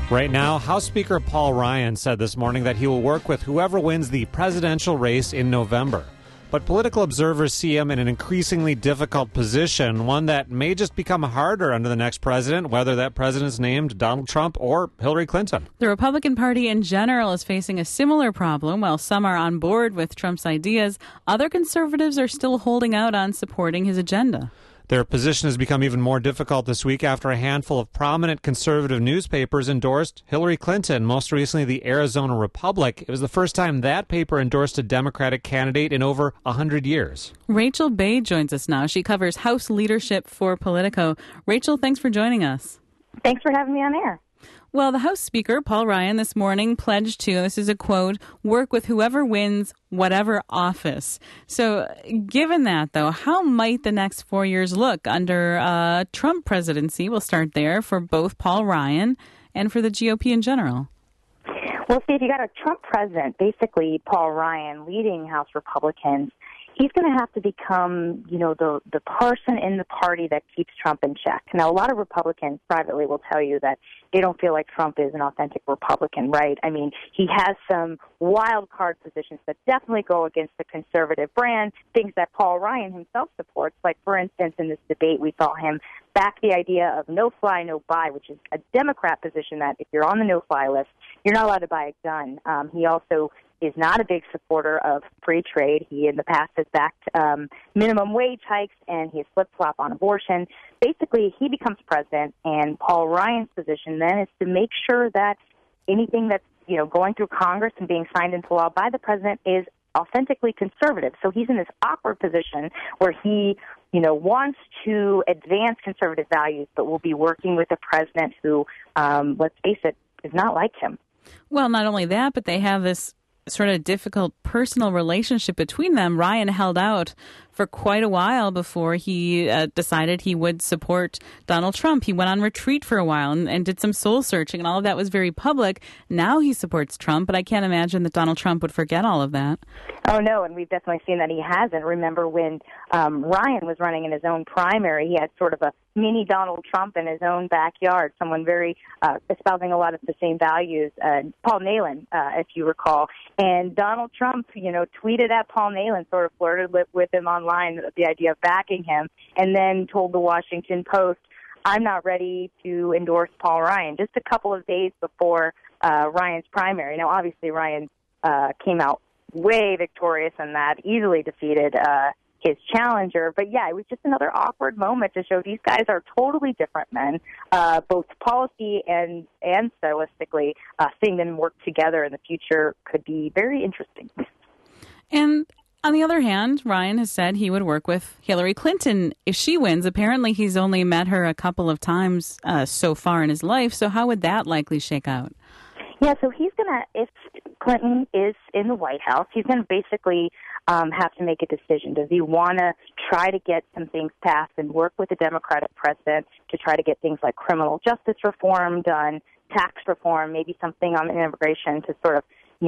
Right now, House Speaker Paul Ryan said this morning that he will work with whoever wins the presidential race in November. But political observers see him in an increasingly difficult position, one that may just become harder under the next president, whether that president is named Donald Trump or Hillary Clinton. The Republican Party in general is facing a similar problem. While some are on board with Trump's ideas, other conservatives are still holding out on supporting his agenda. Their position has become even more difficult this week after a handful of prominent conservative newspapers endorsed Hillary Clinton, most recently the Arizona Republic. It was the first time that paper endorsed a Democratic candidate in over 100 years. Rachel Bay joins us now. She covers House leadership for Politico. Rachel, thanks for joining us. Thanks for having me on air. Well, the House Speaker, Paul Ryan, this morning pledged to, this is a quote, work with whoever wins whatever office. So given that, though, how might the next 4 years look under Trump presidency? We'll start there for both Paul Ryan and for the GOP in general. Well, see, if you got a Trump president, basically Paul Ryan leading House Republicans, he's going to have to become, the person in the party that keeps Trump in check. Now, a lot of Republicans privately will tell you that they don't feel like Trump is an authentic Republican, right? I mean, he has some wild card positions that definitely go against the conservative brand, things that Paul Ryan himself supports. Like, for instance, in this debate, we saw him back the idea of no-fly, no-buy, which is a Democrat position that if you're on the no-fly list, you're not allowed to buy a gun. He also is not a big supporter of free trade. He, in the past, has backed minimum wage hikes, and he has flip-flop on abortion. Basically, he becomes president, and Paul Ryan's position then is to make sure that anything that's, going through Congress and being signed into law by the president is authentically conservative. So he's in this awkward position where he, wants to advance conservative values, but will be working with a president who, let's face it, is not like him. Well, not only that, but they have this sort of difficult personal relationship between them. Ryan held out for quite a while before he decided he would support Donald Trump. He went on retreat for a while and did some soul searching, and all of that was very public. Now he supports Trump, but I can't imagine that Donald Trump would forget all of that. Oh, no, and we've definitely seen that he hasn't. Remember when Ryan was running in his own primary, he had sort of a mini Donald Trump in his own backyard, someone very espousing a lot of the same values, Paul Nehlen, if you recall. And Donald Trump, tweeted at Paul Nehlen, sort of flirted with him online, the idea of backing him, and then told the Washington Post, I'm not ready to endorse Paul Ryan, just a couple of days before Ryan's primary. Now, obviously, Ryan came out way victorious in that, easily defeated his challenger. But, yeah, it was just another awkward moment to show these guys are totally different men, both policy and stylistically. Seeing them work together in the future could be very interesting. And on the other hand, Ryan has said he would work with Hillary Clinton if she wins. Apparently, he's only met her a couple of times so far in his life. So how would that likely shake out? Yeah, so he's going to, if Clinton is in the White House, he's going to basically have to make a decision. Does he want to try to get some things passed and work with the Democratic president to try to get things like criminal justice reform done, tax reform, maybe something on immigration to sort of,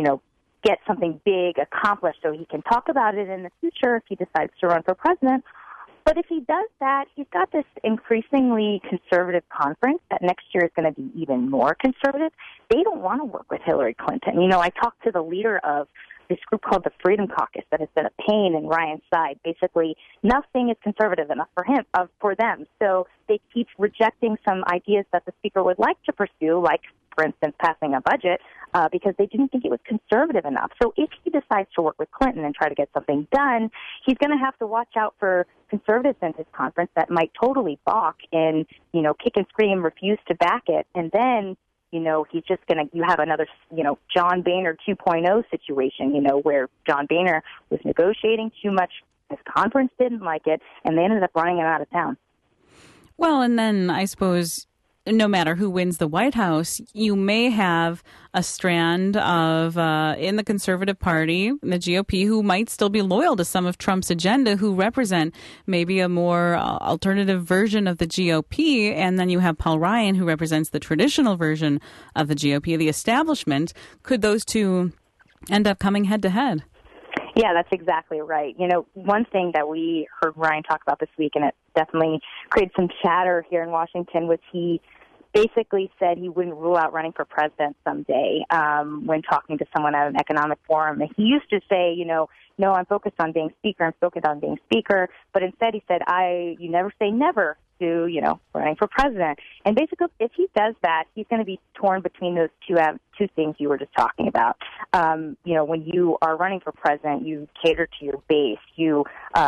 get something big accomplished so he can talk about it in the future if he decides to run for president? But if he does that, he's got this increasingly conservative conference that next year is going to be even more conservative. They don't want to work with Hillary Clinton. I talked to the leader of this group called the Freedom Caucus that has been a pain in Ryan's side. Basically, nothing is conservative enough for them. So they keep rejecting some ideas that the speaker would like to pursue, like, for instance, passing a budget, because they didn't think it was conservative enough. So if he decides to work with Clinton and try to get something done, he's going to have to watch out for conservatives in his conference that might totally balk and, kick and scream, refuse to back it. And then, he's just going to, you have another, John Boehner 2.0 situation, where John Boehner was negotiating too much. His conference didn't like it, and they ended up running him out of town. Well, and then I suppose no matter who wins the White House, you may have a strand of in the Conservative Party, the GOP, who might still be loyal to some of Trump's agenda, who represent maybe a more alternative version of the GOP. And then you have Paul Ryan, who represents the traditional version of the GOP, the establishment. Could those two end up coming head to head? Yeah, that's exactly right. One thing that we heard Ryan talk about this week, and it definitely created some chatter here in Washington, was he basically said he wouldn't rule out running for president someday when talking to someone at an economic forum. And he used to say, no, I'm focused on being speaker. But instead he said, you never say never to, running for president. And basically, if he does that, he's going to be torn between those two things you were just talking about. When you are running for president, you cater to your base. You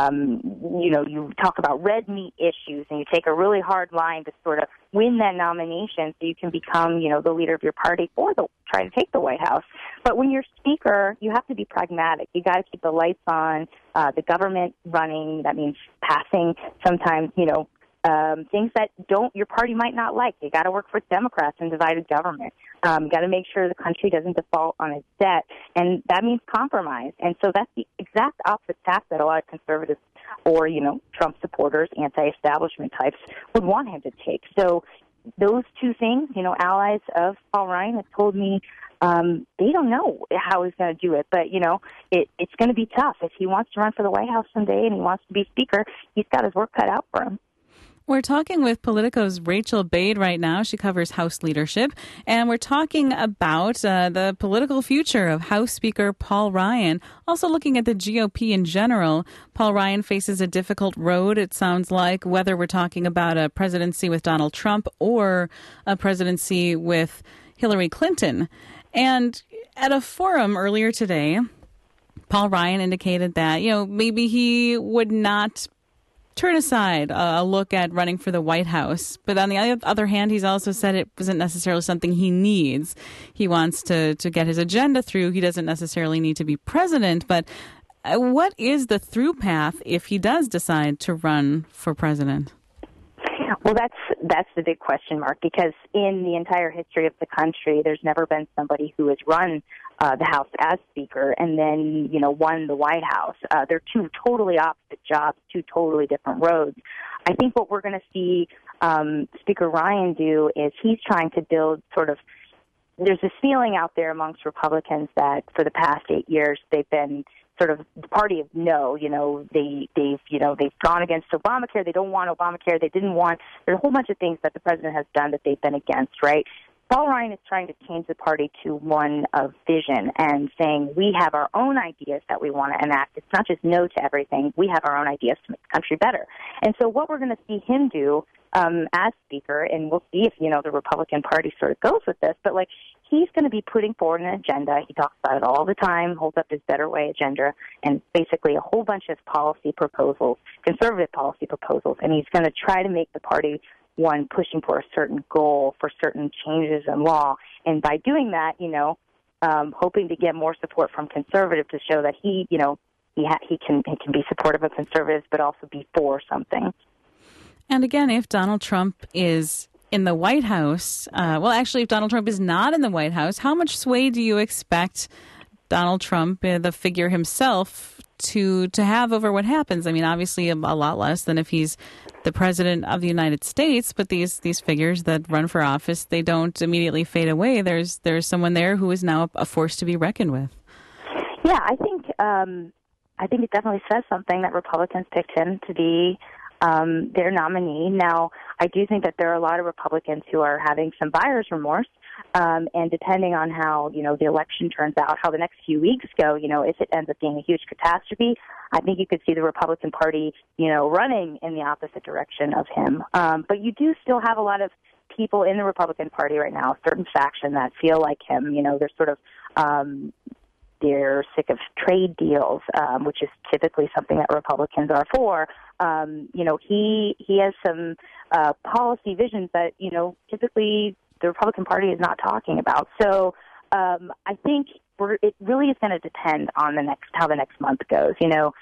talk about red meat issues, and you take a really hard line to sort of win that nomination so you can become, the leader of your party or try to take the White House. But when you're speaker, you have to be pragmatic. You got to keep the lights on, the government running. That means passing sometimes, things that your party might not like. You got to work with Democrats in divided government. You got to make sure the country doesn't default on its debt, and that means compromise. And so that's the exact opposite tack that a lot of conservatives or, Trump supporters, anti-establishment types would want him to take. So those two things, allies of Paul Ryan have told me they don't know how he's going to do it, but, it's going to be tough. If he wants to run for the White House someday and he wants to be speaker, he's got his work cut out for him. We're talking with Politico's Rachel Bade right now. She covers House leadership, and we're talking about the political future of House Speaker Paul Ryan. Also looking at the GOP in general. Paul Ryan faces a difficult road, it sounds like, whether we're talking about a presidency with Donald Trump or a presidency with Hillary Clinton. And at a forum earlier today, Paul Ryan indicated that, maybe he would not turn aside a look at running for the White House. But on the other hand, he's also said it wasn't necessarily something he needs. He wants to get his agenda through. He doesn't necessarily need to be president. But what is the through path if he does decide to run for president? Well, that's the big question mark, because in the entire history of the country, there's never been somebody who has run the House as Speaker and then, won the White House. They're two totally opposite jobs, two totally different roads. I think what we're going to see Speaker Ryan do is he's trying to build there's this feeling out there amongst Republicans that for the past 8 years they've been sort of the party of no, they've gone against Obamacare. They don't want Obamacare. They didn't want, there's a whole bunch of things that the president has done that they've been against, right? Paul Ryan is trying to change the party to one of vision and saying we have our own ideas that we want to enact. It's not just no to everything. We have our own ideas to make the country better. And so what we're going to see him do as Speaker, and we'll see if, the Republican Party sort of goes with this, but he's going to be putting forward an agenda. He talks about it all the time, holds up his Better Way agenda, and basically a whole bunch of policy proposals, conservative policy proposals, and he's going to try to make the party one pushing for a certain goal, for certain changes in law. And by doing that, hoping to get more support from conservatives to show that he can be supportive of conservatives, but also be for something. And again, if Donald Trump is in the White House, if Donald Trump is not in the White House, how much sway do you expect Donald Trump, the figure himself, to have over what happens? I mean, obviously a lot less than if he's the president of the United States, but these figures that run for office, they don't immediately fade away. There's someone there who is now a force to be reckoned with. Yeah, I think it definitely says something that Republicans picked him to be their nominee. Now, I do think that there are a lot of Republicans who are having some buyer's remorse, and depending on how, the election turns out, how the next few weeks go, if it ends up being a huge catastrophe, I think you could see the Republican Party, running in the opposite direction of him. But you do still have a lot of people in the Republican Party right now, a certain faction that feel like him. They're sort of they're sick of trade deals, which is typically something that Republicans are for. He has some policy visions that, typically the Republican Party is not talking about. So I think it really is going to depend on how the next month goes.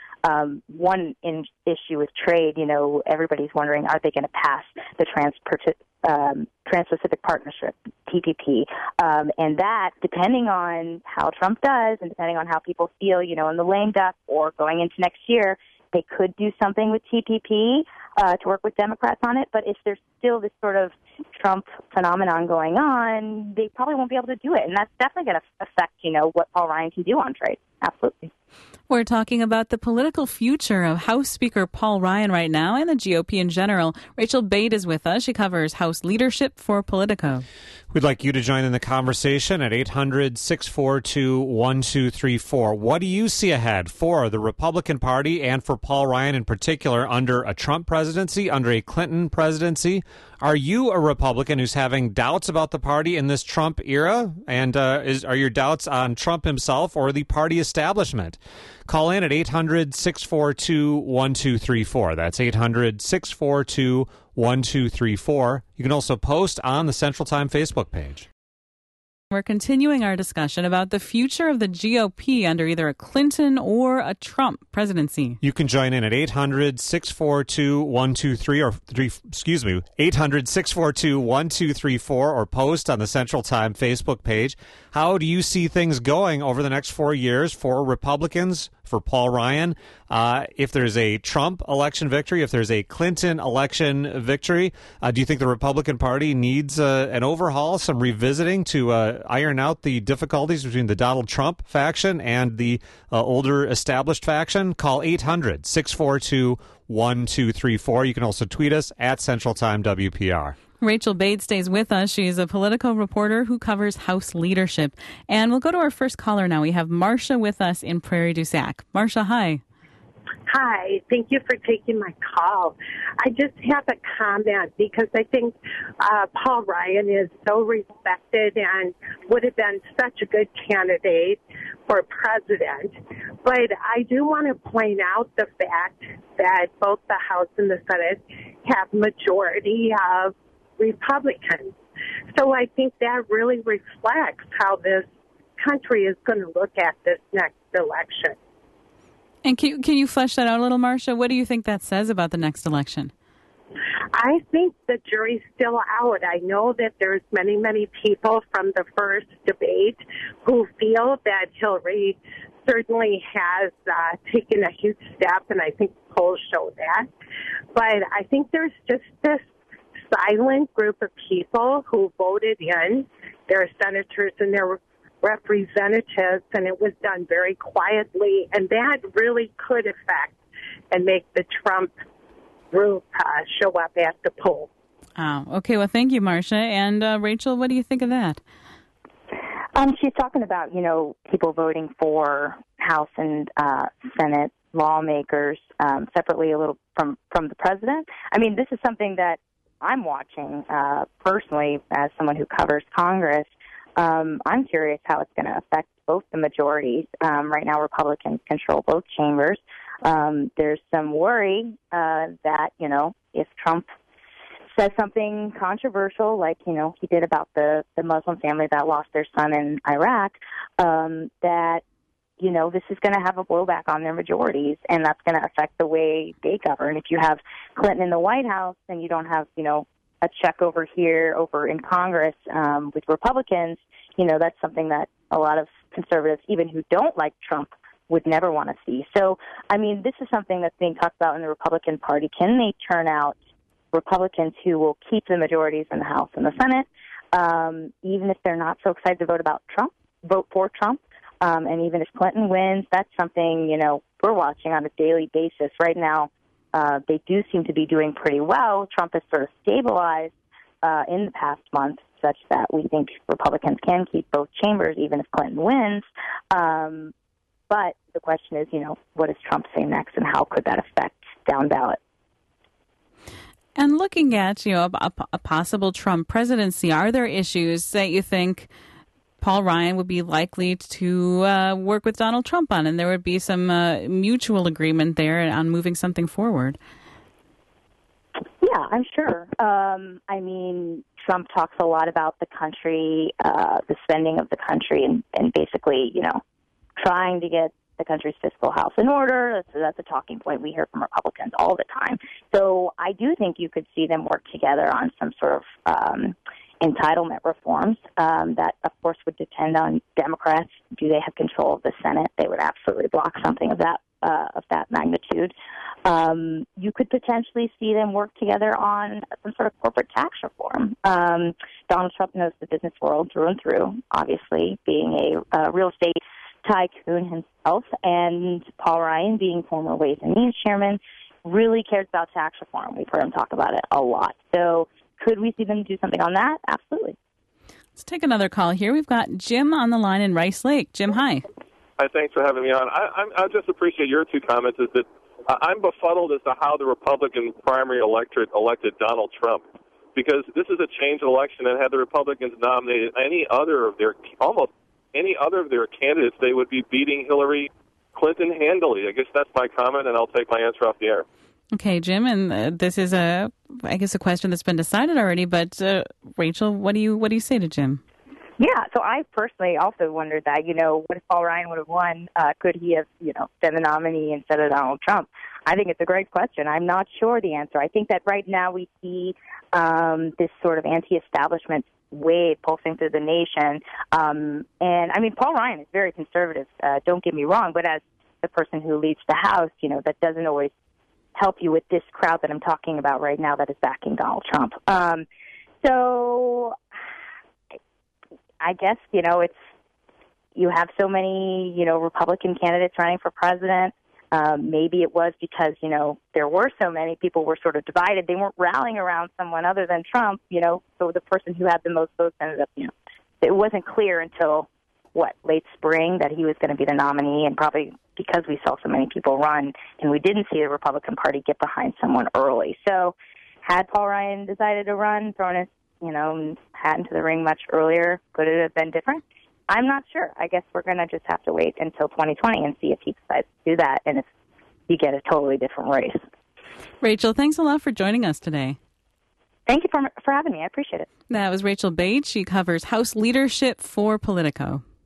One issue with trade, everybody's wondering, are they going to pass the Trans-Pacific Partnership, TPP? And that, depending on how Trump does and depending on how people feel, in the lame duck or going into next year, they could do something with TPP to work with Democrats on it. But if there's still this sort of Trump phenomenon going on, they probably won't be able to do it. And that's definitely going to affect, what Paul Ryan can do on trade. Absolutely. We're talking about the political future of House Speaker Paul Ryan right now and the GOP in general. Rachel Bate is with us. She covers House leadership for Politico. We'd like you to join in the conversation at 800-642-1234. What do you see ahead for the Republican Party and for Paul Ryan in particular under a Trump presidency, under a Clinton presidency? Are you a Republican who's having doubts about the party in this Trump era? And are your doubts on Trump himself or the party establishment? Call in at 800-642-1234. That's 800-642-1234. You can also post on the Central Time Facebook page. We're continuing our discussion about the future of the GOP under either a Clinton or a Trump presidency. You can join in at 800-642-1234 800-642-1234 or post on the Central Time Facebook page. How do you see things going over the next 4 years for Republicans, for Paul Ryan? If there's a Trump election victory, if there's a Clinton election victory, do you think the Republican Party needs an overhaul, some revisiting to iron out the difficulties between the Donald Trump faction and the older established faction? Call 800-642-1234. You can also tweet us at Central Time WPR. Rachel Bate stays with us. She's a political reporter who covers House leadership. And we'll go to our first caller now. We have Marcia with us in Prairie du Sac. Marcia, hi. Hi, thank you for taking my call. I just have a comment because I think Paul Ryan is so respected and would have been such a good candidate for president. But I do want to point out the fact that both the House and the Senate have majority of Republicans. So I think that really reflects how this country is going to look at this next election. And can you flesh that out a little, Marcia? What do you think that says about the next election? I think the jury's still out. I know that there's many, many people from the first debate who feel that Hillary certainly has taken a huge step, and I think polls show that. But I think there's just this silent group of people who voted in their senators and their representatives, and it was done very quietly, and that really could affect and make the Trump group show up at the poll. Oh, okay. Well, thank you, Marcia. And Rachel, what do you think of that? She's talking about, people voting for House and Senate lawmakers separately a little from the president. I mean, this is something that I'm watching personally as someone who covers Congress. I'm curious how it's going to affect both the majorities. Right now, Republicans control both chambers. There's some worry that, if Trump says something controversial, like, he did about the Muslim family that lost their son in Iraq, that, this is going to have a blowback on their majorities, and that's going to affect the way they govern. If you have Clinton in the White House and you don't have, a check over here, over in Congress with Republicans, that's something that a lot of conservatives, even who don't like Trump, would never want to see. So, this is something that's being talked about in the Republican Party. Can they turn out Republicans who will keep the majorities in the House and the Senate, even if they're not so excited to vote for Trump? And even if Clinton wins, that's something, we're watching on a daily basis. Right now, they do seem to be doing pretty well. Trump has sort of stabilized in the past month such that we think Republicans can keep both chambers even if Clinton wins. But the question is, what does Trump say next and how could that affect down ballot? And looking at, a possible Trump presidency, are there issues that you think Paul Ryan would be likely to work with Donald Trump on, and there would be some mutual agreement there on moving something forward? Yeah, I'm sure. Trump talks a lot about the country, the spending of the country, and basically, trying to get the country's fiscal house in order. That's a talking point we hear from Republicans all the time. So I do think you could see them work together on some sort of entitlement reforms that, of course, would depend on Democrats. Do they have control of the Senate? They would absolutely block something of that magnitude. You could potentially see them work together on some sort of corporate tax reform. Donald Trump knows the business world through and through, obviously, being a real estate tycoon himself, and Paul Ryan, being former Ways and Means Chairman, really cares about tax reform. We've heard him talk about it a lot. So could we see them do something on that? Absolutely. Let's take another call here. We've got Jim on the line in Rice Lake. Jim, hi. Hi, thanks for having me on. I just appreciate your two comments. Is that I'm befuddled as to how the Republican primary electorate elected Donald Trump, because this is a changed election, and had the Republicans nominated almost any other of their candidates, they would be beating Hillary Clinton handily. I guess that's my comment, and I'll take my answer off the air. Okay, Jim, and this is a question that's been decided already. But Rachel, what do you say to Jim? Yeah, so I personally also wondered that, what if Paul Ryan would have won? Could he have, been the nominee instead of Donald Trump? I think it's a great question. I'm not sure the answer. I think that right now we see this sort of anti-establishment wave pulsing through the nation. And, Paul Ryan is very conservative, don't get me wrong, but as the person who leads the House, that doesn't always help you with this crowd that I'm talking about right now that is backing Donald Trump. So I guess, it's you have so many, Republican candidates running for president. Maybe it was because, there were so many people were sort of divided. They weren't rallying around someone other than Trump, so the person who had the most votes ended up, it wasn't clear until, late spring that he was going to be the nominee, and probably because we saw so many people run and we didn't see the Republican Party get behind someone early. So had Paul Ryan decided to run, thrown his hat into the ring much earlier, could it have been different? I'm not sure. I guess we're going to just have to wait until 2020 and see if he decides to do that and if you get a totally different race. Rachel, thanks a lot for joining us today. Thank you for having me. I appreciate it. That was Rachel Bates. She covers House leadership for Politico.